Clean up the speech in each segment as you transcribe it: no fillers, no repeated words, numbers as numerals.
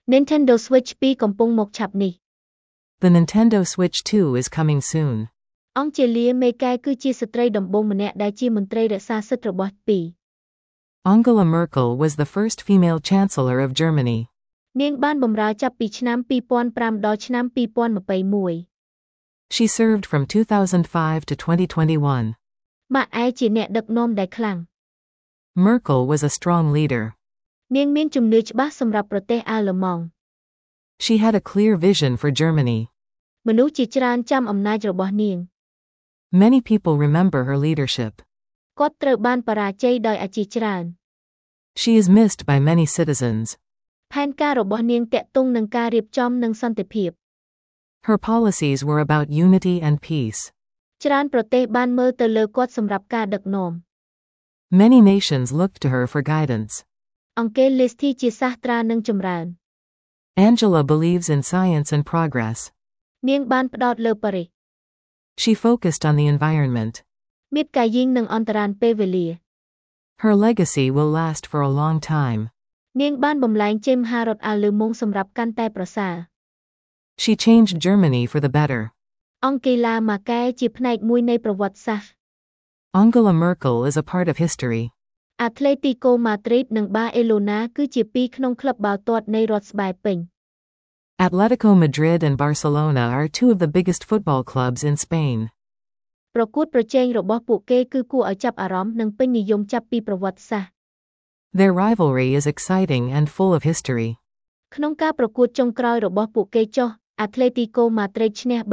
Nintendo Switch 2 កំពុងមកឆាប់នេះ The Nintendo Switch 2 is coming soon. អង្គជាលាមេកែគឺជាស្ត្រីដំបូងម្នាក់ដែលជាមន្ត្រីរក្សាសិទ្ធិរបស់ពីរ Angela Merkel was the first female chancellor of Germany. នាងបានបម្រើចាប់ពីឆ្នាំ 2005 ដល់ឆ្នាំ 2021 She served from 2005 to 2021. ម៉ាក់ឯជាអ្នកដឹកនាំដែលខ្លាំង Merkel was a strong leader. នាងមានជំនឿច្បាស់សម្រាប់ប្រទេសអាល្លឺម៉ង់ She had a clear vision for Germany. មនុស្សជាច្រើនចាំអំណាចរបស់នាង Many people remember her leadership. គាត់ត្រូវបានបរាជ័យដោយអាជីច្រើន She is missed by many citizens. ផែនការរបស់នាងតាក់ទងនឹងការរៀបចំនិងសន្តិភាព Her policies were about unity and peace. ច្រើនប្រទេសបានមើលទៅលើគាត់សម្រាប់ការដឹកនាំ Many nations looked to her for guidance. អង្គេលលេសធីជាសាស្ត្រានិងចម្រើន Angela believes in science and progress. នាងបានផ្ដោតលើបរិស្ថាន She focused on the environment. មាតុកាយីងនិងអន្តរានពេលវេលា Her legacy will last for a long time. នាងបានបំលែងជេមហារដ្ឋអាលឺម៉ុងសម្រាប់កាន់តែប្រសើរ She changed Germany for the better. អង្គេឡាម៉ាកែជាផ្នែកមួយនៃប្រវត្តិសាស្ត្រ Angela Merkel is a part of history. អាត្លេទីកូម៉ាឌ្រីតនិងបាអេឡូណាគឺជាពីរក្នុងក្លឹបបាល់ទាត់នៃរដ្ឋស្បែកពេញ Atletico Madrid and Barcelona are two of the biggest football clubs in Spain. ប្រកួតប្រជែងរបស់ពួកគេគឺគួរឲ្យចាប់អារម្មណ៍និងពេញនិយមចាប់ពីប្រវត្តិសាស្ត្រ Their rivalry is exciting and full of history. ក្នុងការប្រកួតចុងក្រោយរបស់ពួកគេចុះអាត្លេទីកូម៉ាឌ្រីតឈ្នះ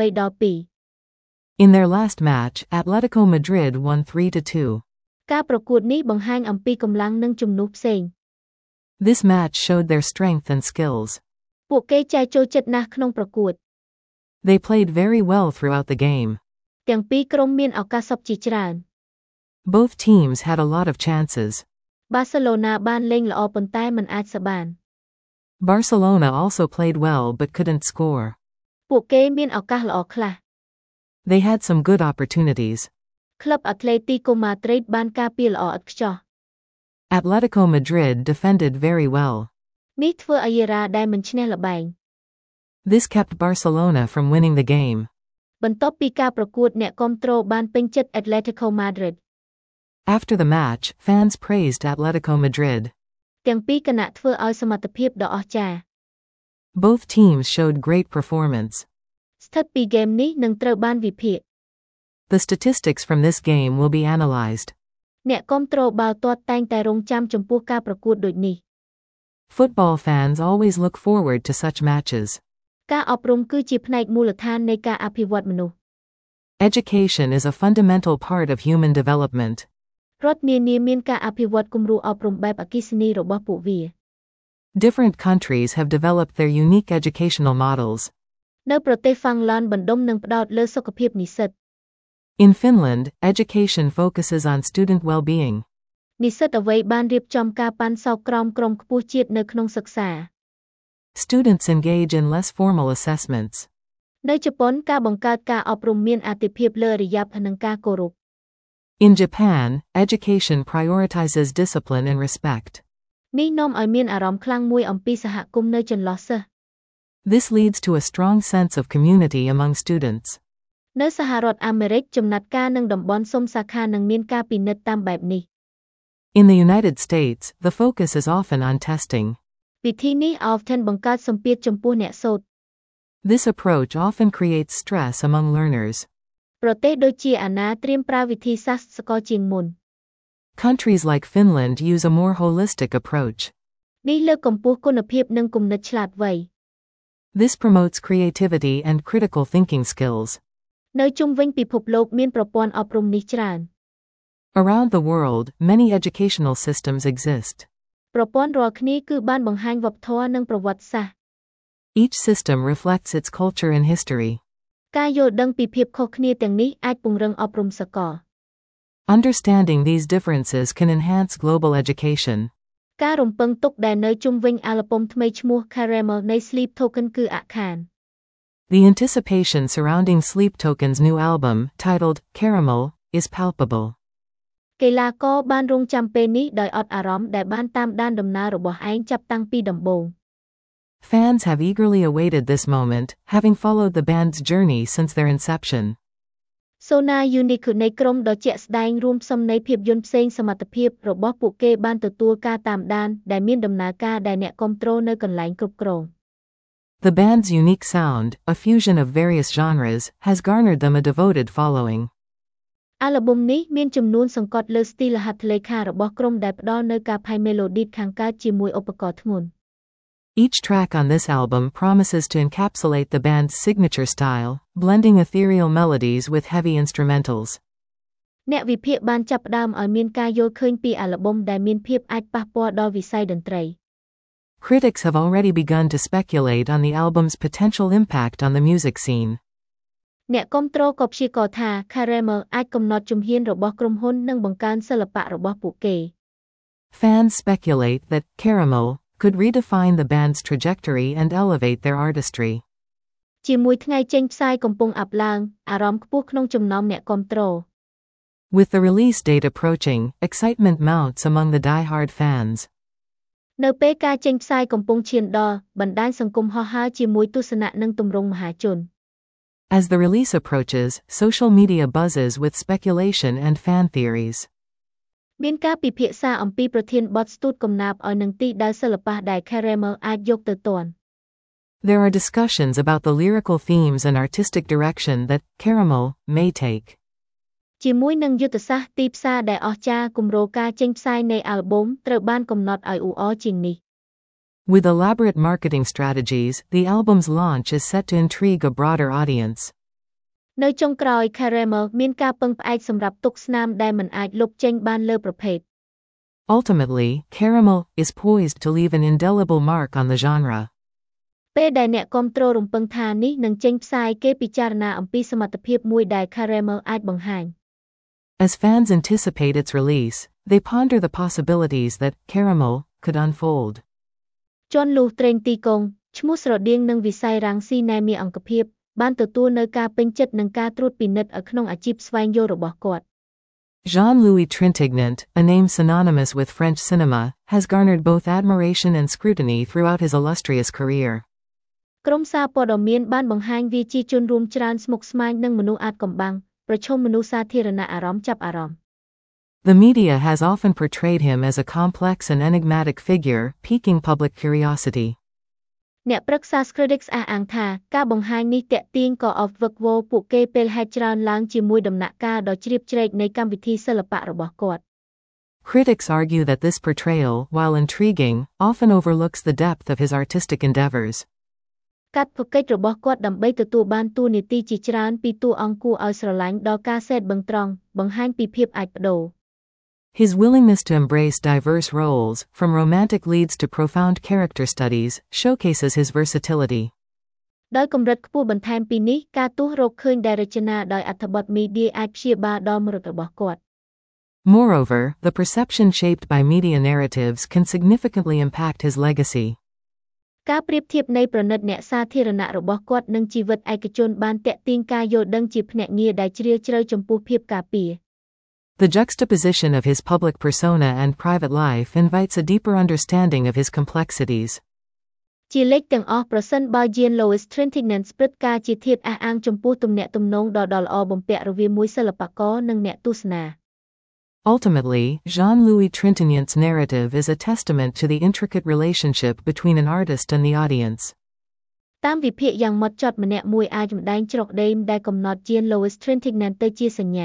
3-2 In their last match, Atletico Madrid won 3-2. ការប្រកួតនេះបង្ហាញអំពីកម្លាំងនិងជំនួសផ្សេង This match showed their strength and skills. ពួកគេចែកចូលចិត្តណាស់ក្នុងប្រកួត They played very well throughout the game. ទាំងពីរក្រុមមានឱកាសសុបជាច្រើន Both teams had a lot of chances. បាសេឡូណាបានលេងល្អប៉ុន្តែមិនអាចសបាន Barcelona also played well but couldn't score. ពួកគេមានឱកាសល្អខ្លះ They had some good opportunities. ក្លឹបអាត្លេទីកូម៉ាឌ្រីតបានការពារល្អឥតខ្ចោះ Atletico Madrid defended very well. នេះធ្វើឲ្យយេរ៉ាដែលមិនឈ្នះល្បែង This kept Barcelona from winning the game. បន្ទាប់ពីការប្រកួតអ្នកគាំទ្របានពេញចិត្ត Atletico Madrid After the match, fans praised Atletico Madrid. ទាំងពីរគណៈធ្វើឲ្យសមត្ថភាពដ៏អស្ចារ្យ Both teams showed great performance. ស្ថិតពីហ្គេមនេះនឹងត្រូវបានវិភាគ The statistics from this game will be analyzed. អ្នកគាំទ្របាល់ទាត់តែងតែរង់ចាំចំពោះការប្រកួតដូចនេះ Football fans always look forward to such matches. ការអប់រំគឺជាផ្នែកមូលដ្ឋាននៃការអភិវឌ្ឍមនុស្ស Education is a fundamental part of human development. រដ្ឋនានាមានការអភិវឌ្ឍគំរូអប់រំបែបអគ្គិសនីរបស់ពួកវា Different countries have developed their unique educational models. នៅប្រទេសហ្វាំងឡង់បណ្ដុំនឹងផ្ដោតលើសុខភាពនិស្សិត In Finland, education focuses on student well-being. និស្សិតអ្វីបានរៀបចំការប៉ាន់សោកក្រោមក្រុមខ្ពស់ជាតិនៅក្នុងសិក្សា Students engage in less formal assessments. នៅជប៉ុនការបង្កើតការអប់រំមានអាទិភាពលើអរិយាប័ត្រនិងការគោរព In Japan, education prioritizes discipline and respect. នេះនាំឲ្យមានអារម្មណ៍ខ្លាំងមួយអំពីសហគមន៍នៅចន្លោះសិស្ស This leads to a strong sense of community among students. នៅសហរដ្ឋអាមេរិកចំណាត់ការនិងតំបន់សុំសាខានឹងមានការពិនិត្យតាមបែបនេះ In the United States, the focus is often on testing. វិធីនេះ often បង្កើតសម្ពាធចំពោះអ្នកសូត្រ This approach often creates stress among learners. ប្រទេសដូចជាអាណាត្រៀមប្រើវិធីសាស្ត្រស្ករជាងមុន Countries like Finland use a more holistic approach. នេះលើកកម្ពស់គុណភាពនិងគំនិតឆ្លាតវៃ This promotes creativity and critical thinking skills. នៅជុំវិញពិភពលោកមានប្រព័ន្ធអប់រំនេះច្រើន Around the world, many educational systems exist. ប្រព័ន្ធរាល់គ្នាគឺបានបង្ហាញវប្បធម៌និងប្រវត្តិសាស្ត្រ Each system reflects its culture and history. ការយល់ដឹងពីភាពខុសគ្នាទាំងនេះអាចពង្រឹងអប់រំសកល Understanding these differences can enhance global education. ការរំពឹងទុកដែលនៅជុំវិញអាល់ប៊ុមថ្មីឈ្មោះ Caramel នៃ Sleep Token គឺអាក់ខាន The anticipation surrounding Sleep Token's new album, titled Caramel, is palpable. កីឡាករបានរង់ចាំពេលនេះដោយអត់អារម្មណ៍ដែលបានតាមដានដំណើររបស់ឯងចាប់តាំងពីដំបូង Fans have eagerly awaited this moment, having followed the band's journey since their inception. Sona Unique គឺនៃក្រុមដ៏ជាក់ស្ដែងរួមផ្សំនៃភាពយន្តផ្សេងសមត្ថភាពរបស់ពួកគេបានទទួលការតាមដានដែលមានដំណើរការដែលអ្នកគាំទ្រនៅកន្លែងគ្រប់គ្រង The band's unique sound, a fusion of various genres, has garnered them a devoted following. អាល់ប៊ុមនេះមានចំនួនសង្កត់លើស្ទីលហត្ថលេខារបស់ក្រុមដែលផ្ដល់នូវការផាយមេឡូឌីខាងកើតជាមួយឧបករណ៍ធ្ងន់ Each track on this album promises to encapsulate the band's signature style, blending ethereal melodies with heavy instrumentals. អ្នកវិភាគបានចាប់ផ្ដើមឲ្យមានការយល់ឃើញពីអាល់ប៊ុមដែលមានភាពអាចប៉ះពាល់ដល់វិស័យតន្ត្រី Critics have already begun to speculate on the album's potential impact on the music scene. អ្នកគាំទ្រក៏ព្យាករណ៍ថា Caramel អាចកំណត់ជំហានរបស់ក្រុមហ៊ុននិងបង្កើនសិល្បៈរបស់ពួកគេ Fans speculate that Caramel could redefine the band's trajectory and elevate their artistry. ជាមួយថ្ងៃចេញផ្សាយកំពុងអាប់ឡើងអារម្មណ៍ខ្ពស់ក្នុងចំណោមអ្នកគាំទ្រ With the release date approaching, excitement mounts among the die-hard fans. នៅពេលការចេញផ្សាយកំពុងឈានដល់បណ្ដាញសង្គមហោះហើរជាមួយទស្សនៈនិងទម្រង់មហាជន As the release approaches, social media buzzes with speculation and fan theories. មានការពិភាក្សាអំពីប្រធានបទស្ទូតកំណាព្យឲ្យនឹងទីដែលសិល្បៈដែល Caramel អាចយកទៅទាន់ There are discussions about the lyrical themes and artistic direction that Caramel may take. ជាមួយនឹងយុទ្ធសាស្ត្រទីផ្សារដែលអស្ចារ្យគម្រោងការចេញផ្សាយនៃអាល់ប៊ុមត្រូវបានកំណត់ឲ្យអ៊ូអរជាងនេះ With elaborate marketing strategies, the album's launch is set to intrigue a broader audience. នៅចុងក្រោយ Caramel មានការពឹងផ្អែកសម្រាប់ទុកស្នាមដែលមិនអាចលុបចេញបានលើប្រភេទ Ultimately, Caramel is poised to leave an indelible mark on the genre. ពេលដែលអ្នកគាំទ្ររំពឹងថានេះនឹងចេញផ្សាយគេពិចារណាអំពីសមត្ថភាពមួយដែល Caramel អាចបង្ហាញ As fans anticipate its release, they ponder the possibilities that Caramel could unfold. ជាន់លូត្រេងទីកុងឈ្មោះស្រដៀងនឹងវិស័យរាំងស៊ីណែមីអង្គភាពបានទទួលនៅការពេញចិត្តនិងការត្រួតពិនិត្យនៅក្នុងអាជីពស្វែងយល់របស់គាត់ Jean-Louis Trintignant, a name synonymous with French cinema, has garnered both admiration and scrutiny throughout his illustrious career. ក្រុមសារព័ត៌មានបានបង្ហាញវាជាជនរួមច្រើនស្មុគស្មាញនិងមនុស្សអាថ៌កំបាំងប្រឈមមនុស្សសាធារណៈអារម្មណ៍ចាប់អារម្មណ៍ The media has often portrayed him as a complex and enigmatic figure, piquing public curiosity. អ្នកប្រឹក្សា Critics អះអាងថាការបង្ហាញនេះទាក់ទាញក៏អវឹកវរពួកគេពេលហេតុច្រើនឡើងជាមួយដំណាក់កាលដ៏ជ្រាបជ្រែកនៃកម្មវិធីសិល្បៈរបស់គាត់ Critics argue that this portrayal, while intriguing, often overlooks the depth of his artistic endeavors. កាត់ប្រកិច្ចរបស់គាត់ដើម្បីទទួលបានតួនាទីជាច្រើនពីតួអង្គគួរឲ្យស្រឡាញ់ដល់ការសេតបឹងត្រង់បង្ហាញពីភាពអាចប្ដូរ His willingness to embrace diverse roles, from romantic leads to profound character studies, showcases his versatility. ដោយកម្រិតខ្ពស់បន្ថែមពីនេះការទស្សន៍រកឃើញដែលរចនាដោយអត្ថបទមីឌាអាចព្យាបាលដល់មរតករបស់គាត់ Moreover, the perception shaped by media narratives can significantly impact his legacy. ការប្រៀបធៀបនៃប្រណិតអ្នកសាធារណៈរបស់គាត់និងជីវិតឯកជនបានទាក់ទាញការយល់ដឹងជាភ្នាក់ងារដែលជ្រាលជ្រៅចំពោះភាពការពារ The juxtaposition of his public persona and private life invites a deeper understanding of his complexities. ជាលេខទាំងអស់ប្រសិនបើ Jean-Louis Trintignant ព្រឹត្តិការណ៍ជាធាតុអះអាងចំពោះទំនាក់ទំនងដ៏ល្អបំពាក់រវាងមួយសិល្បករនិងអ្នកទស្សនា Ultimately, Jean-Louis Trintignant's narrative is a testament to the intricate relationship between an artist and the audience. តាមវិភាគយ៉ាងម៉ត់ចត់ម្នាក់មួយអាចម្ដែងច្រកដេមដែលកំណត់ Jean-Louis Trintignant ទៅជាសញ្ញា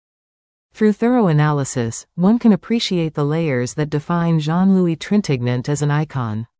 Through thorough analysis, one can appreciate the layers that define Jean-Louis Trintignant as an icon.